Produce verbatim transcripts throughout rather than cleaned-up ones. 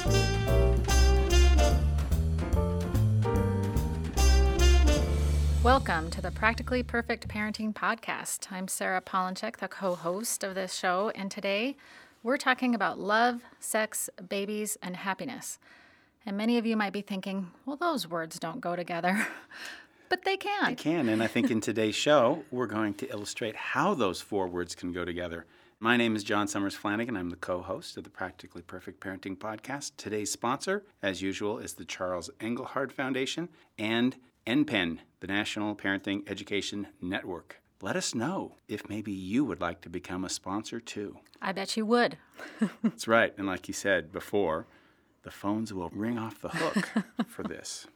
Welcome to the Practically Perfect Parenting Podcast. I'm Sarah Polinchek, the co-host of this show, and today we're talking about love, sex, babies, and happiness. And many of you might be thinking, well, those words don't go together, but they can. They can, and I think in today's show, we're going to illustrate how those four words can go together. My name is John Summers Flanagan. I'm the co-host of the Practically Perfect Parenting Podcast. Today's sponsor, as usual, is the Charles Engelhard Foundation and N P E N, the National Parenting Education Network. Let us know if maybe you would like to become a sponsor too. I bet you would. That's right. And like you said before, the phones will ring off the hook for this.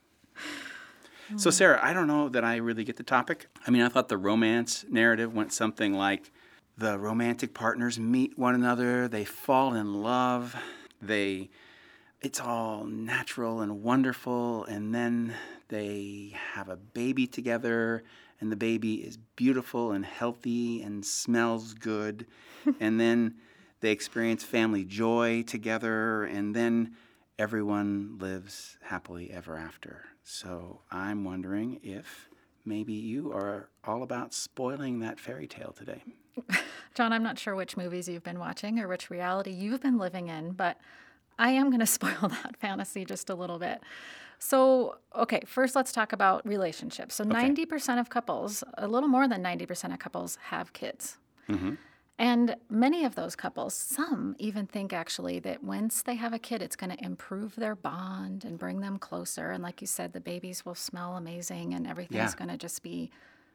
So Sarah, I don't know that I really get the topic. I mean, I thought the romance narrative went something like the romantic partners meet one another, they fall in love, they it's all natural and wonderful, and then they have a baby together, and the baby is beautiful and healthy and smells good, and then they experience family joy together, and then everyone lives happily ever after. So I'm wondering if maybe you are all about spoiling that fairy tale today. John, I'm not sure which movies you've been watching or which reality you've been living in, but I am going to spoil that fantasy just a little bit. So, okay, first let's talk about relationships. So okay. ninety percent of couples, a little more than ninety percent of couples have kids. Mm-hmm. And many of those couples, some even think actually that once they have a kid, it's going to improve their bond and bring them closer. And like you said, the babies will smell amazing and everything's yeah. going to just be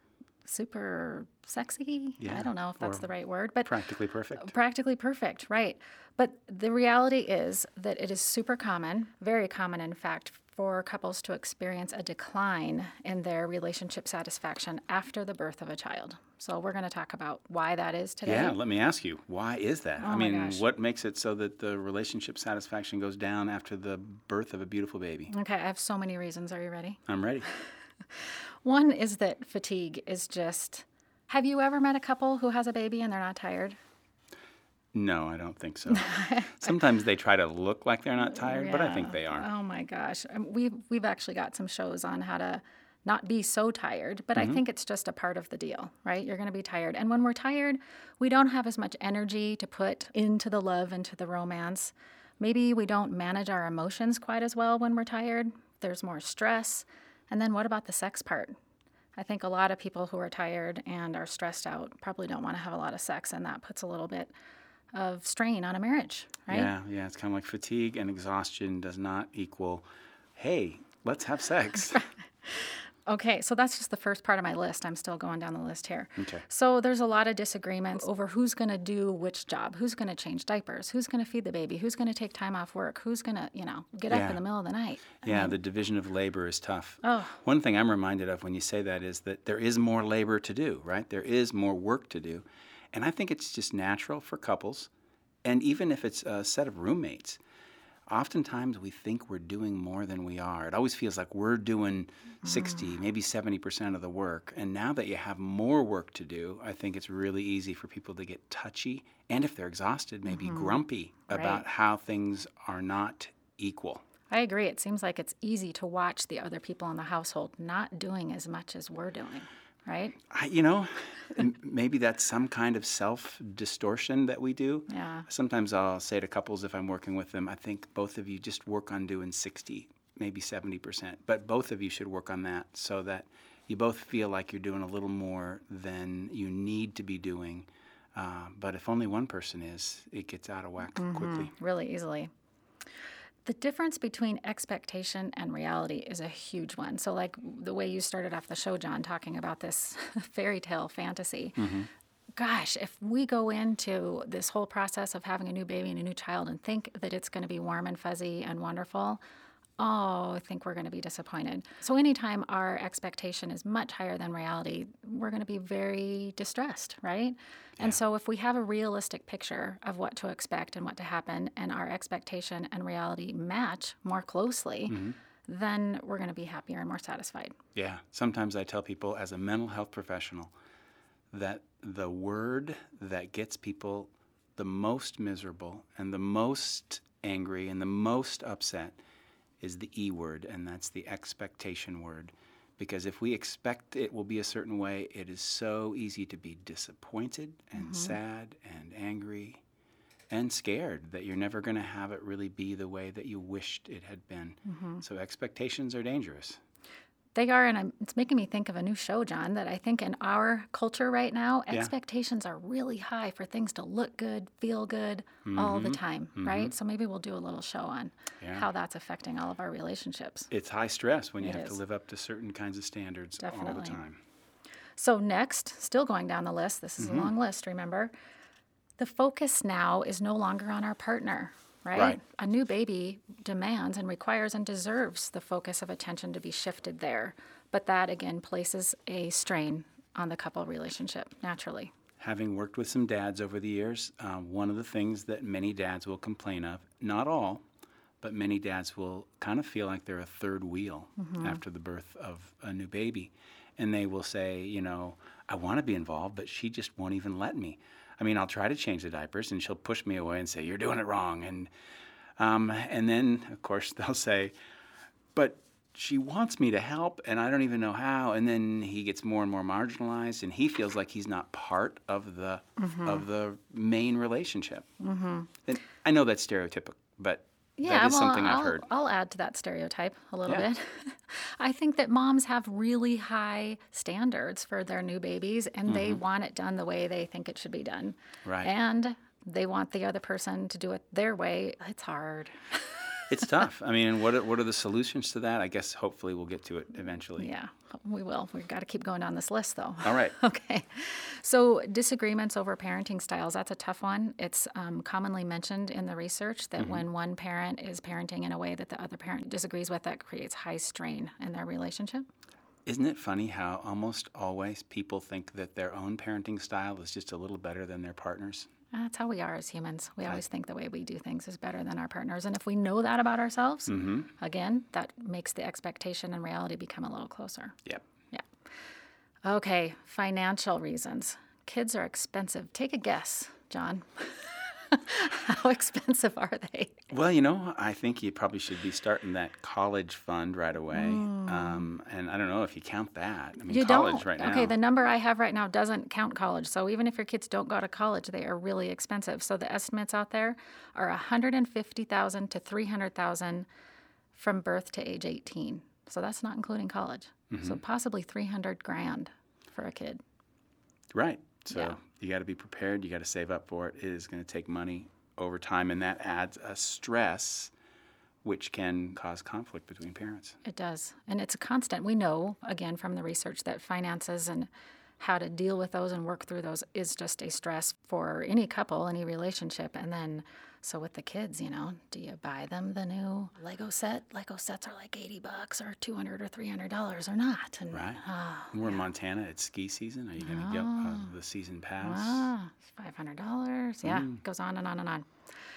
super sexy. Yeah. I don't know if that's or the right word, but practically perfect. Practically perfect, right. But the reality is that it is super common, very common in fact, for couples to experience a decline in their relationship satisfaction after the birth of a child. So we're going to talk about why that is today. Yeah, let me ask you, why is that? Oh I mean, my gosh. What makes it so that the relationship satisfaction goes down after the birth of a beautiful baby? Okay, I have so many reasons. Are you ready? I'm ready. One is that fatigue is just... Have you ever met a couple who has a baby and they're not tired? No, I don't think so. Sometimes they try to look like they're not tired, yeah. but I think they are. Oh my gosh. We've, we've actually got some shows on how to not be so tired, but mm-hmm. I think it's just a part of the deal, right? You're going to be tired. And when we're tired, we don't have as much energy to put into the love, into the romance. Maybe we don't manage our emotions quite as well when we're tired. There's more stress. And then what about the sex part? I think a lot of people who are tired and are stressed out probably don't want to have a lot of sex, and that puts a little bit of strain on a marriage, right? Yeah, yeah. It's kind of like fatigue and exhaustion does not equal, hey, let's have sex. Okay, so that's just the first part of my list. I'm still going down the list here. Okay. So there's a lot of disagreements over who's going to do which job, who's going to change diapers, who's going to feed the baby, who's going to take time off work, who's going to, you know, get yeah. up in the middle of the night. I yeah, mean, the division of labor is tough. Oh. One thing I'm reminded of when you say that is that there is more labor to do, right? There is more work to do. And I think it's just natural for couples, and even if it's a set of roommates, oftentimes we think we're doing more than we are. It always feels like we're doing sixty, mm. maybe seventy percent of the work. And now that you have more work to do, I think it's really easy for people to get touchy. And if they're exhausted, maybe mm-hmm. grumpy about right. how things are not equal. I agree. It seems like it's easy to watch the other people in the household not doing as much as we're doing, right? I, you know, maybe that's some kind of self-distortion that we do. Yeah. Sometimes I'll say to couples if I'm working with them, I think both of you just work on doing sixty, maybe seventy percent. But both of you should work on that so that you both feel like you're doing a little more than you need to be doing. Uh, but if only one person is, it gets out of whack mm-hmm. quickly. Really easily. The difference between expectation and reality is a huge one. So like the way you started off the show, John, talking about this fairy tale fantasy, mm-hmm. gosh, if we go into this whole process of having a new baby and a new child and think that it's going to be warm and fuzzy and wonderful, oh, I think we're going to be disappointed. So anytime our expectation is much higher than reality, we're going to be very distressed, right? Yeah. And so if we have a realistic picture of what to expect and what to happen, and our expectation and reality match more closely, mm-hmm. then we're going to be happier and more satisfied. Yeah. Sometimes I tell people as a mental health professional that the word that gets people the most miserable and the most angry and the most upset is the E word, and that's the expectation word. Because if we expect it will be a certain way, it is so easy to be disappointed and mm-hmm. sad and angry and scared that you're never going to have it really be the way that you wished it had been. Mm-hmm. So expectations are dangerous. They are, and I'm, it's making me think of a new show, John, that I think in our culture right now, Yeah. expectations are really high for things to look good, feel good Mm-hmm. all the time, Mm-hmm. right? So maybe we'll do a little show on Yeah. how that's affecting all of our relationships. It's high stress when you It have is. to live up to certain kinds of standards all Definitely. the time. So next, still going down the list, this is Mm-hmm. a long list, remember? The focus now is no longer on our partner, right? Right. A new baby demands and requires and deserves the focus of attention to be shifted there. But that, again, places a strain on the couple relationship, naturally. Having worked with some dads over the years, uh, one of the things that many dads will complain of, not all, but many dads will kind of feel like they're a third wheel mm-hmm. after the birth of a new baby. And they will say, you know, I want to be involved, but she just won't even let me. I mean, I'll try to change the diapers, and she'll push me away and say, you're doing it wrong. And um, and then, of course, they'll say, but she wants me to help, and I don't even know how. And then he gets more and more marginalized, and he feels like he's not part of the mm-hmm. of the main relationship. Mm-hmm. And I know that's stereotypical, but yeah, that is well, something I've I'll, heard. I'll add to that stereotype a little Yeah. bit. I think that moms have really high standards for their new babies, and mm-hmm. they want it done the way they think it should be done. Right. And they want the other person to do it their way. It's hard. It's tough. I mean, what are, what are the solutions to that? I guess hopefully we'll get to it eventually. Yeah, we will. We've got to keep going down this list, though. All right. Okay. So disagreements over parenting styles, that's a tough one. It's um, commonly mentioned in the research that mm-hmm. when one parent is parenting in a way that the other parent disagrees with, that creates high strain in their relationship. Isn't it funny how almost always people think that their own parenting style is just a little better than their partner's? That's how we are as humans. We always think the way we do things is better than our partners. And if we know that about ourselves, mm-hmm. again, that makes the expectation and reality become a little closer. Yep. Yeah. Okay, financial reasons. Kids are expensive. Take a guess, John. How expensive are they? Well, you know, I think you probably should be starting that college fund right away. Mm. Um, and I don't know if you count that. I mean, you college don't. right now. Okay, the number I have right now doesn't count college. So even if your kids don't go to college, they are really expensive. So the estimates out there are one hundred fifty thousand dollars to three hundred thousand dollars from birth to age eighteen. So that's not including college. Mm-hmm. So possibly three hundred grand for a kid. Right. So yeah. you got to be prepared. You got to save up for it. It is going to take money over time, and that adds a stress which can cause conflict between parents. It does. And it's a constant. We know, again, from the research that finances and how to deal with those and work through those is just a stress for any couple, any relationship. And then, so with the kids, you know, do you buy them the new Lego set? Lego sets are like eighty bucks or two hundred or three hundred dollars or not. And, right. Uh, We're yeah. in Montana. It's ski season. Are you going to oh. get uh, the season pass? Ah, five hundred dollars. Yeah, mm. it goes on and on and on.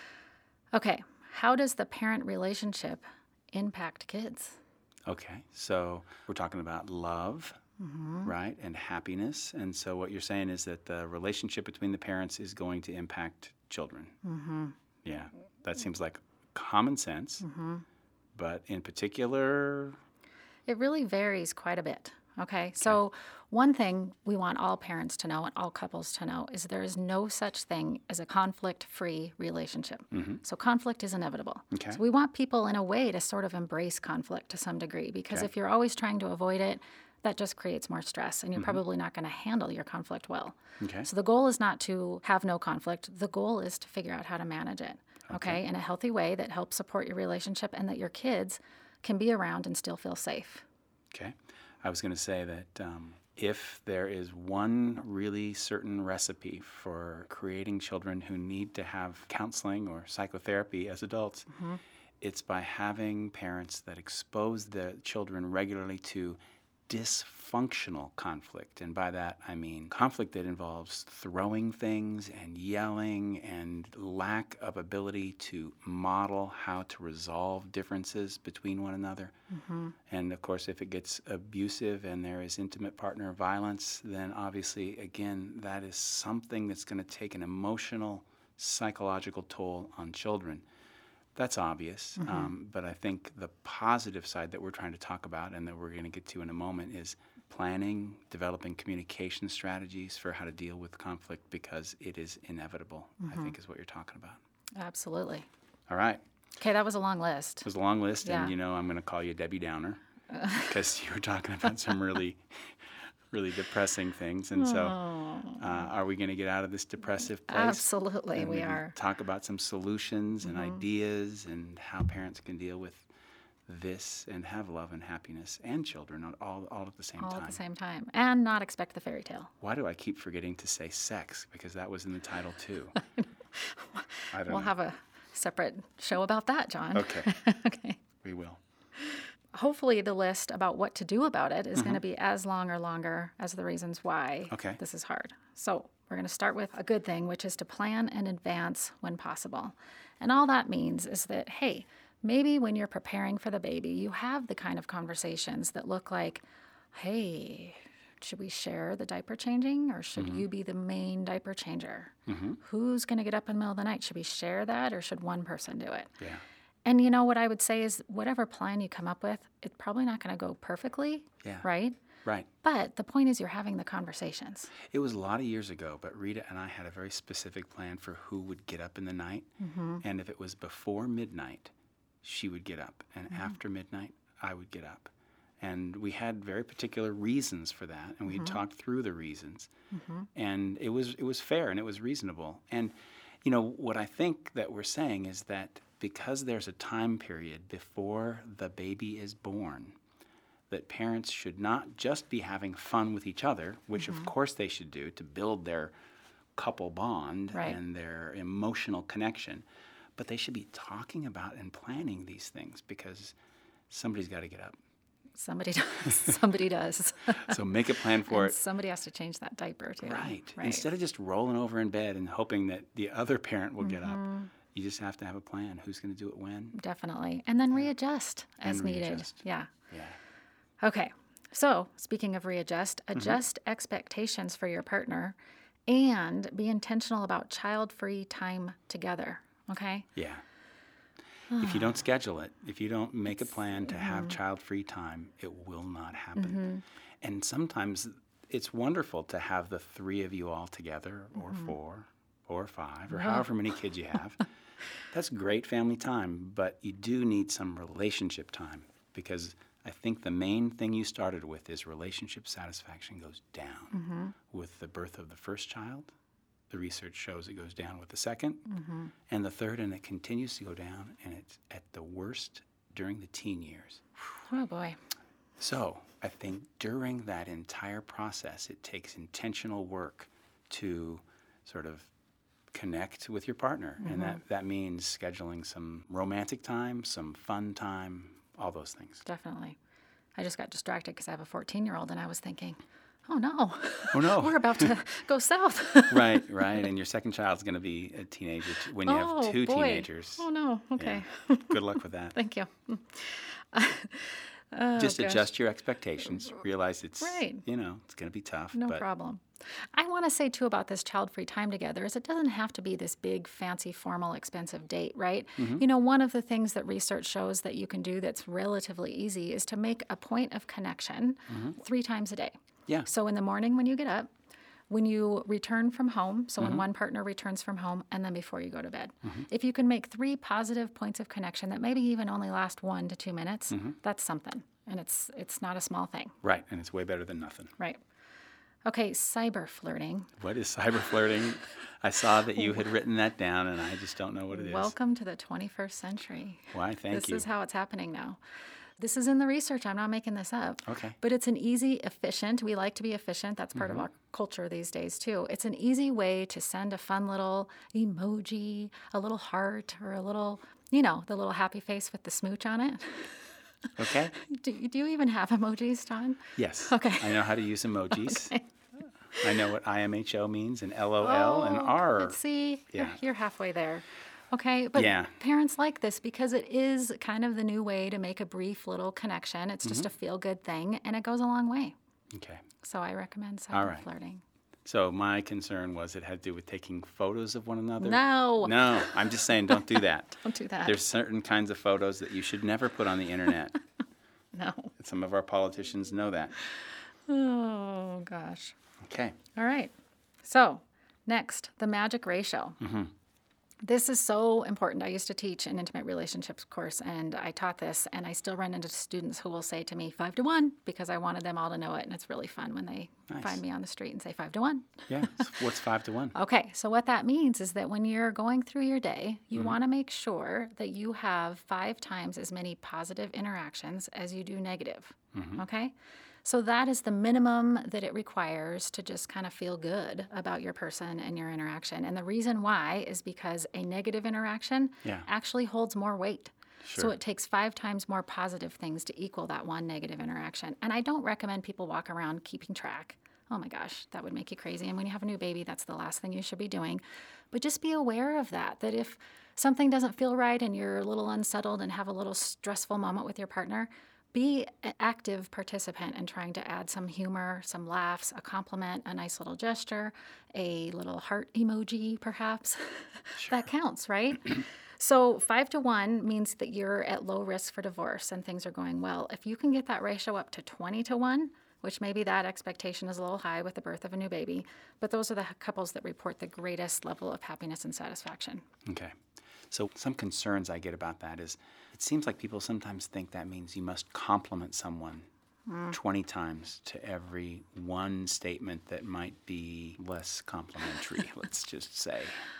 Okay. How does the parent relationship impact kids? Okay. So we're talking about love. Mm-hmm. Right, and happiness. And so what you're saying is that the relationship between the parents is going to impact children. Mm-hmm. Yeah, that seems like common sense. Mm-hmm. But in particular? It really varies quite a bit. Okay, so one thing we want all parents to know and all couples to know is there is no such thing as a conflict-free relationship. Mm-hmm. So conflict is inevitable. Okay. So we want people in a way to sort of embrace conflict to some degree because okay. if you're always trying to avoid it, that just creates more stress, and you're mm-hmm. probably not going to handle your conflict well. Okay. So the goal is not to have no conflict. The goal is to figure out how to manage it, okay, okay, in a healthy way that helps support your relationship and that your kids can be around and still feel safe. Okay. I was going to say that um, if there is one really certain recipe for creating children who need to have counseling or psychotherapy as adults, mm-hmm. it's by having parents that expose the children regularly to dysfunctional conflict. And by that, I mean conflict that involves throwing things and yelling and lack of ability to model how to resolve differences between one another. Mm-hmm. And of course, if it gets abusive and there is intimate partner violence, then obviously, again, that is something that's going to take an emotional, psychological toll on children. that's obvious. Mm-hmm. Um, but I think the positive side that we're trying to talk about and that we're going to get to in a moment is planning, developing communication strategies for how to deal with conflict because it is inevitable, Mm-hmm. I think is what you're talking about. Absolutely. All right. Okay, that was a long list. It was a long list, Yeah. and you know I'm going to call you Debbie Downer because you were talking about some really, really depressing things. And so uh, are we going to get out of this depressive place? Absolutely, And we maybe are. talk about some solutions and Mm-hmm. ideas and how parents can deal with this and have love and happiness and children all, all at the same All time. at the same time. And not expect the fairy tale. Why do I keep forgetting to say sex? Because that was in the title too. I don't We'll know. have a separate show about that, John. Okay, Okay. we will. Hopefully the list about what to do about it is Mm-hmm. going to be as long or longer as the reasons why Okay. this is hard. So we're going to start with a good thing, which is to plan in advance when possible. And all that means is that, hey, maybe when you're preparing for the baby, you have the kind of conversations that look like, hey, should we share the diaper changing or should Mm-hmm. you be the main diaper changer? Who's going to get up in the middle of the night? Should we share that or should one person do it? Yeah. And you know what I would say is whatever plan you come up with, it's probably not going to go perfectly, Yeah. right? Right. But the point is you're having the conversations. It was a lot of years ago, but Rita and I had a very specific plan for who would get up in the night. Mm-hmm. And if it was before midnight, she would get up. And after midnight, I would get up. And we had very particular reasons for that. And we had talked through the reasons. And it was it was fair and it was reasonable. And, you know, what I think that we're saying is that because there's a time period before the baby is born, that parents should not just be having fun with each other, which of course they should do to build their couple bond Right. and their emotional connection, but they should be talking about and planning these things because somebody's got to get up. Somebody does. Somebody does. So make a plan for And it. somebody has to change that diaper too. Right. Right. Instead of just rolling over in bed and hoping that the other parent will get up, Mm-hmm. you just have to have a plan. Who's going to do it when? Definitely. And then readjust as And needed. readjust. Yeah. Yeah. Okay. So, speaking of readjust, adjust expectations for your partner and be intentional about child free time together. Okay? Yeah. If you don't schedule it, if you don't make a plan to have child-free time, it will not happen. And sometimes it's wonderful to have the three of you all together, or four, or five, or however many kids you have. That's great family time, but you do need some relationship time because I think the main thing you started with is relationship satisfaction goes down with the birth of the first child. The research shows it goes down with the second and the third, and it continues to go down, and it's at the worst during the teen years. Oh, boy. So I think during that entire process, it takes intentional work to sort of connect with your partner. And that, that means scheduling some romantic time, some fun time, all those things. Definitely. I just got distracted because I have a fourteen-year-old and I was thinking, oh, no. Oh, no. We're about to go south. Right, right. And your second child's going to be a teenager t- when you Oh, have two boy. teenagers. Oh, no. Okay. Yeah. Good luck with that. Thank you. Just gosh. adjust your expectations. Realize it's, Right. you know, it's going to be tough. No but problem. I want to say, too, about this child-free time together is it doesn't have to be this big, fancy, formal, expensive date, right? Mm-hmm. You know, one of the things that research shows that you can do that's relatively easy is to make a point of connection three times a day. Yeah. So in the morning when you get up, when you return from home, so Mm-hmm. when one partner returns from home, and then before you go to bed. If you can make three positive points of connection that maybe even only last one to two minutes, Mm-hmm. that's something. And it's it's not a small thing, Right, and it's way better than nothing. right? Okay, cyber flirting. What is cyber flirting? I saw that you had written that down, and I just don't know what it is. Welcome to the twenty-first century. Why, thank this you. is how it's happening now. This is in the research. I'm not making this up. Okay. But it's an easy, efficient, we like to be efficient. That's part Mm-hmm. of our culture these days, too. It's an easy way to send a fun little emoji, a little heart, or a little, you know, the little happy face with the smooch on it. Okay? Do, you- do you even have emojis, Don? Yes. Okay. I know how to use emojis. Okay. I know what I M H O means and L O L and Oh, R. let's see, you're, Yeah. you're halfway there. Okay, but Yeah. parents like this because it is kind of the new way to make a brief little connection. It's just Mm-hmm. a feel-good thing, and it goes a long way. Okay. So I recommend cyber All right. flirting. So my concern was it had to do with taking photos of one another. No. No, I'm just saying don't do that. Don't do that. There's certain kinds of photos that you should never put on the internet. No. Some of our politicians know that. Oh, gosh. Okay. All right. So, next, the magic ratio. Mm-hmm. This is so important. I used to teach an intimate relationships course, and I taught this, and I still run into students who will say to me, five to one, because I wanted them all to know it, and it's really fun when they Nice. find me on the street and say five to one. Yeah. What's five to one? Okay, so what that means is that when you're going through your day, you Mm-hmm. want to make sure that you have five times as many positive interactions as you do negative. Mm-hmm. Okay? So that is the minimum that it requires to just kind of feel good about your person and your interaction. And the reason why is because a negative interaction Yeah. actually holds more weight. So Sure. it takes five times more positive things to equal that one negative interaction. And I don't recommend people walk around keeping track. Oh my gosh, that would make you crazy. And when you have a new baby, that's the last thing you should be doing. But just be aware of that, that if something doesn't feel right and you're a little unsettled and have a little stressful moment with your partner, be an active participant in trying to add some humor, some laughs, a compliment, a nice little gesture, a little heart emoji, perhaps. That counts, right? So five to one means that you're at low risk for divorce and things are going well. If you can get that ratio up to twenty to one, which maybe that expectation is a little high with the birth of a new baby, but those are the couples that report the greatest level of happiness and satisfaction. Okay. So some concerns I get about that is it seems like people sometimes think that means you must compliment someone Mm. twenty times to every one statement that might be less complimentary, let's just say.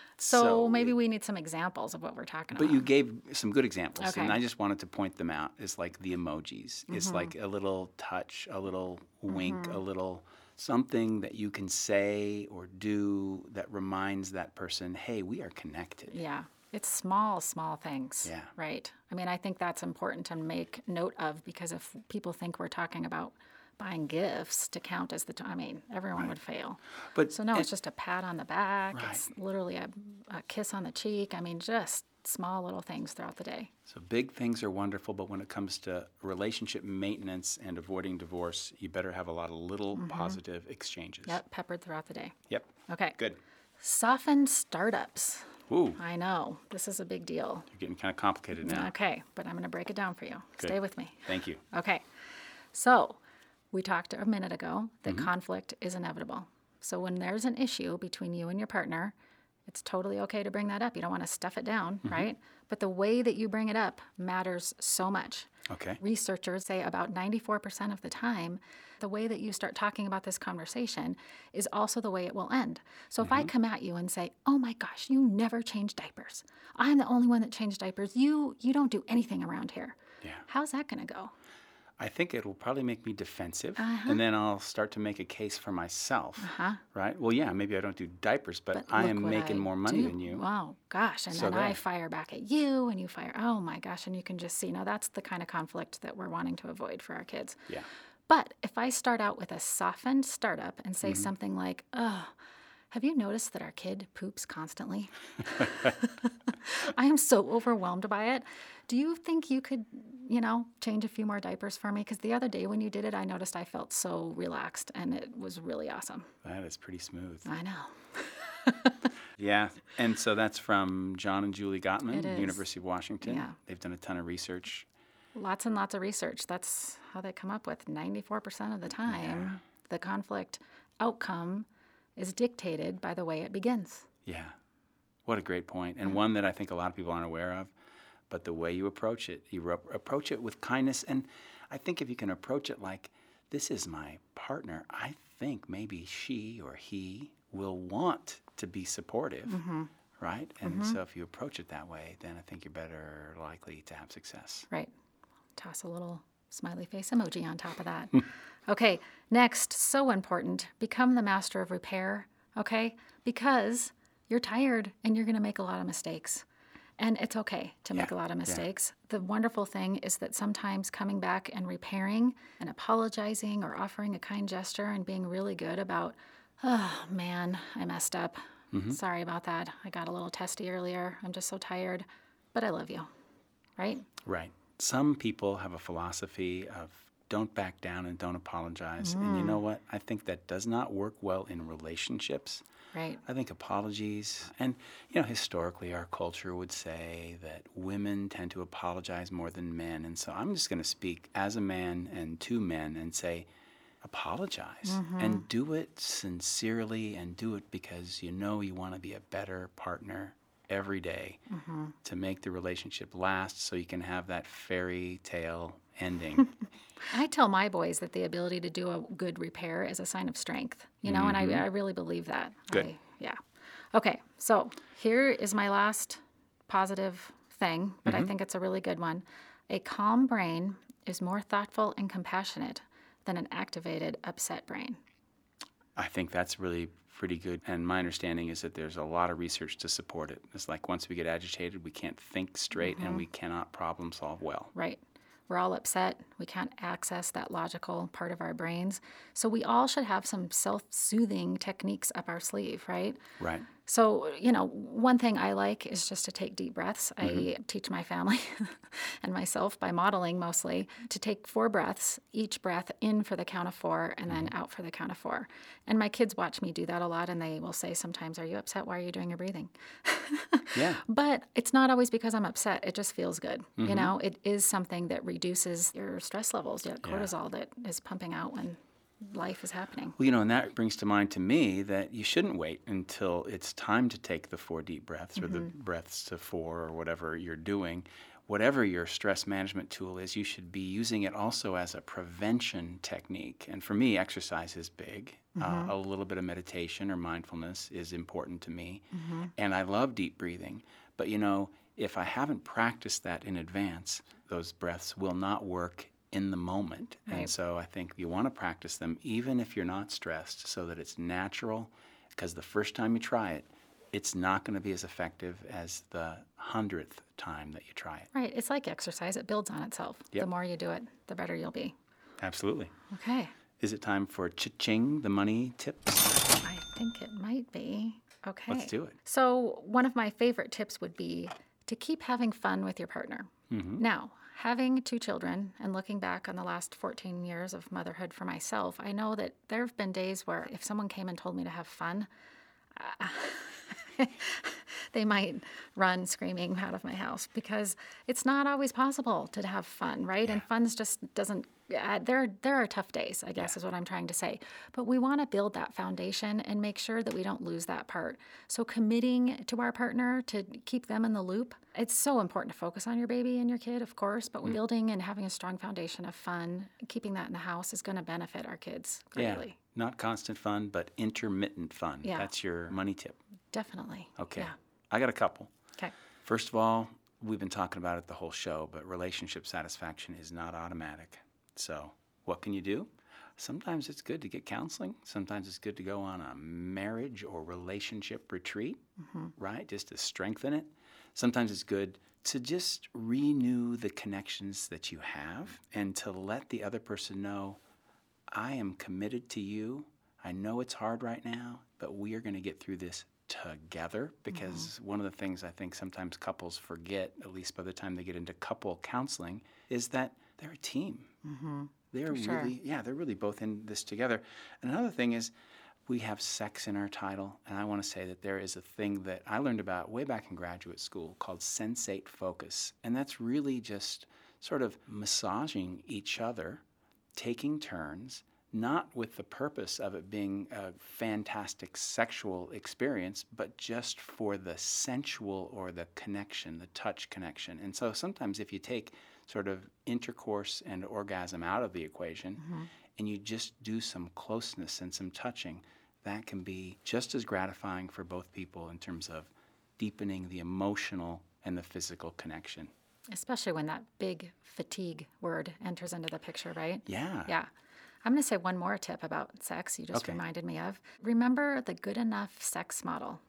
So, maybe we need some examples of what we're talking But about. you gave some good examples, Okay. and I just wanted to point them out. It's like the emojis. It's Mm-hmm. like a little touch, a little wink, a little something that you can say or do that reminds that person, hey, we are connected. Yeah. It's small, small things. Yeah. Right. I mean, I think that's important to make note of because if people think we're talking about buying gifts to count as the, t- I mean, everyone would fail. But So no, and- it's just a pat on the back. Right. It's literally a, a kiss on the cheek. I mean, just small little things throughout the day. So big things are wonderful, but when it comes to relationship maintenance and avoiding divorce, you better have a lot of little positive exchanges. Yep. Peppered throughout the day. Yep. Okay. Good. Soften startups. Ooh, I know. This is a big deal. you're getting kind of complicated now. Okay. But I'm going to break it down for you. Good. Stay with me. Thank you. Okay. So we talked a minute ago that conflict is inevitable. So when there's an issue between you and your partner, it's totally okay to bring that up. You don't want to stuff it down, right? But the way that you bring it up matters so much. Okay. Researchers say about ninety-four percent of the time, the way that you start talking about this conversation is also the way it will end. So if I come at you and say, "Oh my gosh, you never change diapers. I'm the only one that changed diapers. You you don't do anything around here." Yeah. How's that going to go? I think it will probably make me defensive, Uh-huh. and then I'll start to make a case for myself. Huh? Right? Well, yeah, maybe I don't do diapers, but, But I look am what making I more money do. than you. Oh, gosh. And So then I there. fire back at you and you fire. Oh, my gosh. And you can just see. Now, that's the kind of conflict that we're wanting to avoid for our kids. Yeah. But if I start out with a softened startup and say something like, oh, have you noticed that our kid poops constantly? I am so overwhelmed by it. Do you think you could, you know, change a few more diapers for me? Because the other day when you did it, I noticed I felt so relaxed and it was really awesome. That is pretty smooth. I know. Yeah, and so that's from John and Julie Gottman, It is. University of Washington. Yeah. They've done a ton of research. Lots and lots of research. That's how they come up with ninety-four percent of the time, the conflict outcome is dictated by the way it begins. Yeah, what a great point, and one that I think a lot of people aren't aware of. But the way you approach it, you ro- approach it with kindness, and I think if you can approach it like, this is my partner, I think maybe she or he will want to be supportive, right? And so if you approach it that way, then I think you're better likely to have success. Right. Toss a little smiley face emoji on top of that. Okay, next, so important, become the master of repair, okay? Because you're tired and you're going to make a lot of mistakes. And it's okay to make Yeah, a lot of yeah. mistakes. The wonderful thing is that sometimes coming back and repairing and apologizing or offering a kind gesture and being really good about, oh man, I messed up. Mm-hmm. Sorry about that. I got a little testy earlier. I'm just so tired, but I love you, right? Right. Some people have a philosophy of don't back down and don't apologize. Mm. And you know what? I think that does not work well in relationships. Right. I think apologies, and, you know, historically our culture would say that women tend to apologize more than men. And so I'm just going to speak as a man and to men and say, apologize mm-hmm. and do it sincerely and do it because you know you want to be a better partner every day mm-hmm. to make the relationship last so you can have that fairy tale ending. I tell my boys that the ability to do a good repair is a sign of strength, you know, mm-hmm. and I, I really believe that. Good. I, yeah. Okay, so here is my last positive thing, but mm-hmm. I think it's a really good one. A calm brain is more thoughtful and compassionate than an activated, upset brain. I think that's really pretty good. And my understanding is that there's a lot of research to support it. It's like once we get agitated, we can't think straight mm-hmm. and we cannot problem solve well. Right. We're all upset. We can't access that logical part of our brains. So we all should have some self-soothing techniques up our sleeve, right? Right. So, you know, one thing I like is just to take deep breaths. Mm-hmm. I teach my family and myself by modeling mostly to take four breaths, each breath in for the count of four and then out for the count of four. And my kids watch me do that a lot and they will say sometimes, are you upset? Why are you doing your breathing? Yeah. But it's not always because I'm upset. It just feels good. Mm-hmm. You know, it is something that reduces your stress levels, your cortisol yeah. that is pumping out when life is happening. Well, you know, and that brings to mind to me that you shouldn't wait until it's time to take the four deep breaths or mm-hmm. the breaths to four or whatever you're doing. Whatever your stress management tool is, you should be using it also as a prevention technique. And for me, exercise is big. Mm-hmm. Uh, a little bit of meditation or mindfulness is important to me. Mm-hmm. And I love deep breathing. But, you know, if I haven't practiced that in advance, those breaths will not work in the moment. Right. And so I think you want to practice them even if you're not stressed so that it's natural, because the first time you try it, it's not going to be as effective as the hundredth time that you try it. Right. It's like exercise. It builds on itself. Yep. The more you do it, the better you'll be. Absolutely. Okay. Is it time for cha-ching, the money tips? I think it might be. Okay. Let's do it. So one of my favorite tips would be to keep having fun with your partner. Mm-hmm. Now, having two children and looking back on the last fourteen years of motherhood for myself, I know that there have been days where if someone came and told me to have fun, uh, they might run screaming out of my house because it's not always possible to have fun, right? Yeah. And fun just doesn't, uh, there, there are tough days, I guess yeah. is what I'm trying to say. But we want to build that foundation and make sure that we don't lose that part. So committing to our partner to keep them in the loop, it's so important to focus on your baby and your kid, of course, but mm. building and having a strong foundation of fun, keeping that in the house is going to benefit our kids greatly. Yeah. Not constant fun, but intermittent fun. Yeah. That's your money tip. Definitely. Okay. Yeah. I got a couple. Okay. First of all, we've been talking about it the whole show, but relationship satisfaction is not automatic. So what can you do? Sometimes it's good to get counseling. Sometimes it's good to go on a marriage or relationship retreat, mm-hmm. right? Just to strengthen it. Sometimes it's good to just renew the connections that you have and to let the other person know, I am committed to you. I know it's hard right now, but we are going to get through this together, because mm-hmm. one of the things I think sometimes couples forget, at least by the time they get into couple counseling, is that they're a team. Mm-hmm. They're For sure. really, yeah, they're really both in this together. And another thing is we have sex in our title, and I want to say that there is a thing that I learned about way back in graduate school called sensate focus, and that's really just sort of massaging each other, taking turns, not with the purpose of it being a fantastic sexual experience, but just for the sensual or the connection, the touch connection. And so sometimes if you take sort of intercourse and orgasm out of the equation mm-hmm. and you just do some closeness and some touching, that can be just as gratifying for both people in terms of deepening the emotional and the physical connection. Especially when that big fatigue word enters into the picture, right? Yeah. Yeah. I'm going to say one more tip about sex you just okay. reminded me of. Remember the good enough sex model.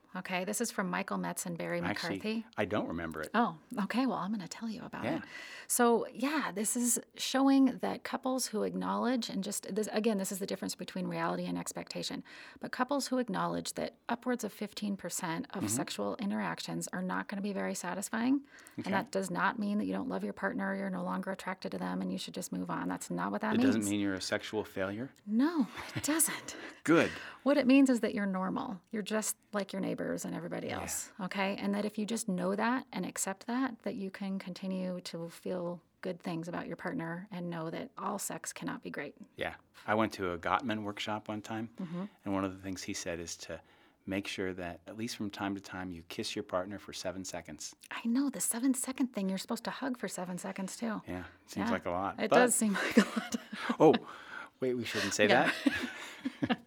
Okay, this is from Michael Metz and Barry McCarthy. Actually, I don't remember it. Oh, okay. Well, I'm going to tell you about Yeah. it. So, yeah, this is showing that couples who acknowledge, and just this, again, this is the difference between reality and expectation, but couples who acknowledge that upwards of fifteen percent of Mm-hmm. sexual interactions are not going to be very satisfying. Okay. And that does not mean that you don't love your partner, you're no longer attracted to them, and you should just move on. That's not what that It means. doesn't mean you're a sexual failure? No, it doesn't. Good. What it means is that you're normal. You're just like your neighbors and everybody else, okay? And that if you just know that and accept that, that you can continue to feel good things about your partner and know that all sex cannot be great. Yeah. I went to a Gottman workshop one time, Mm-hmm. and one of the things he said is to make sure that at least from time to time you kiss your partner for seven seconds. I know, the seven second thing, you're supposed to hug for seven seconds too. Yeah, seems Yeah. like a lot. It but- does seem like a lot. Oh, wait, we shouldn't say Yeah. that.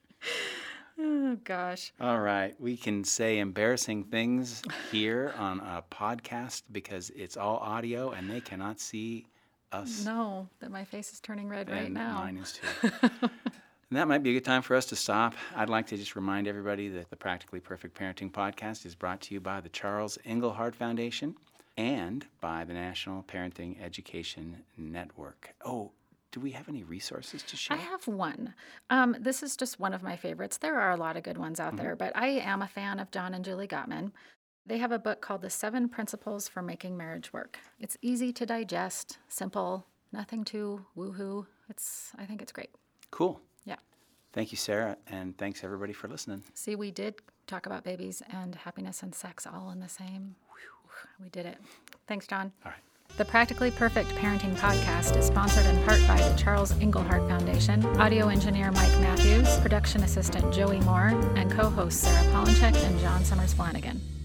Oh, gosh. All right, we can say embarrassing things here on a podcast because it's all audio and they cannot see us. No, that my face is turning red right and now. Mine is too. And that might be a good time for us to stop. I'd like to just remind everybody that the Practically Perfect Parenting Podcast is brought to you by the Charles Engelhardt Foundation and by the National Parenting Education Network. Oh, do we have any resources to share? I have one. Um, this is just one of my favorites. There are a lot of good ones out there, but I am a fan of John and Julie Gottman. They have a book called The Seven Principles for Making Marriage Work. It's easy to digest, simple, nothing too woohoo. It's, I think it's great. Cool. Yeah. Thank you, Sarah, and thanks everybody for listening. See, we did talk about babies and happiness and sex all in the same. Whew, we did it. Thanks, John. All right. The Practically Perfect Parenting Podcast is sponsored in part by the Charles Engelhardt Foundation, audio engineer Mike Matthews, production assistant Joey Moore, and co-hosts Sarah Pollinchek and John Summers Flanagan.